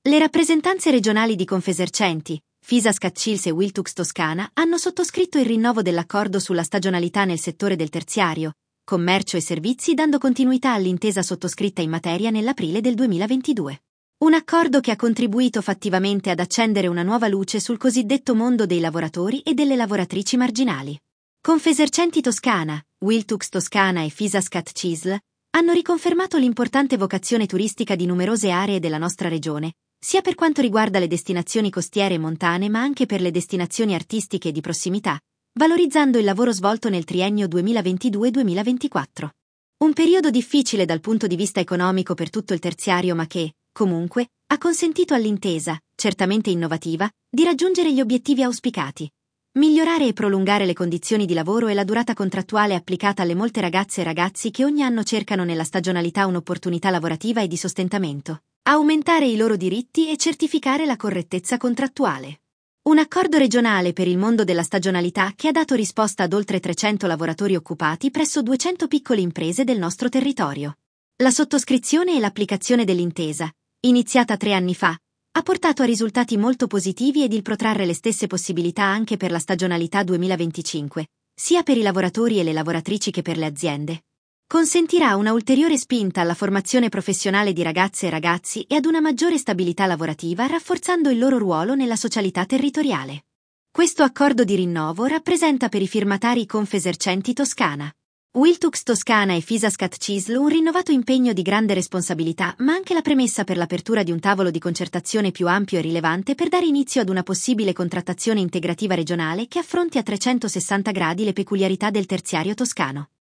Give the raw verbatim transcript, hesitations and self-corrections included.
Le rappresentanze regionali di Confesercenti, Fisascat Cils e Wiltux Toscana hanno sottoscritto il rinnovo dell'accordo sulla stagionalità nel settore del terziario, commercio e servizi, dando continuità all'intesa sottoscritta in materia nell'aprile del duemilaventidue. Un accordo che ha contribuito fattivamente ad accendere una nuova luce sul cosiddetto mondo dei lavoratori e delle lavoratrici marginali. Confesercenti Toscana, Wiltux Toscana e Fisascat Cisl hanno riconfermato l'importante vocazione turistica di numerose aree della nostra regione, sia per quanto riguarda le destinazioni costiere e montane ma anche per le destinazioni artistiche di prossimità, valorizzando il lavoro svolto nel triennio duemilaventidue duemilaventiquattro. Un periodo difficile dal punto di vista economico per tutto il terziario ma che, comunque, ha consentito all'intesa, certamente innovativa, di raggiungere gli obiettivi auspicati. Migliorare e prolungare le condizioni di lavoro e la durata contrattuale applicata alle molte ragazze e ragazzi che ogni anno cercano nella stagionalità un'opportunità lavorativa e di sostentamento. Aumentare i loro diritti e certificare la correttezza contrattuale. Un accordo regionale per il mondo della stagionalità che ha dato risposta ad oltre trecento lavoratori occupati presso duecento piccole imprese del nostro territorio. La sottoscrizione e l'applicazione dell'intesa, iniziata tre anni fa, ha portato a risultati molto positivi ed il protrarre le stesse possibilità anche per la stagionalità duemilaventicinque, sia per i lavoratori e le lavoratrici che per le aziende. Consentirà una ulteriore spinta alla formazione professionale di ragazze e ragazzi e ad una maggiore stabilità lavorativa, rafforzando il loro ruolo nella socialità territoriale. Questo accordo di rinnovo rappresenta per i firmatari Confesercenti Toscana, Wiltux Toscana e Fisascat Cisl un rinnovato impegno di grande responsabilità, ma anche la premessa per l'apertura di un tavolo di concertazione più ampio e rilevante per dare inizio ad una possibile contrattazione integrativa regionale che affronti a trecentosessanta gradi le peculiarità del terziario toscano.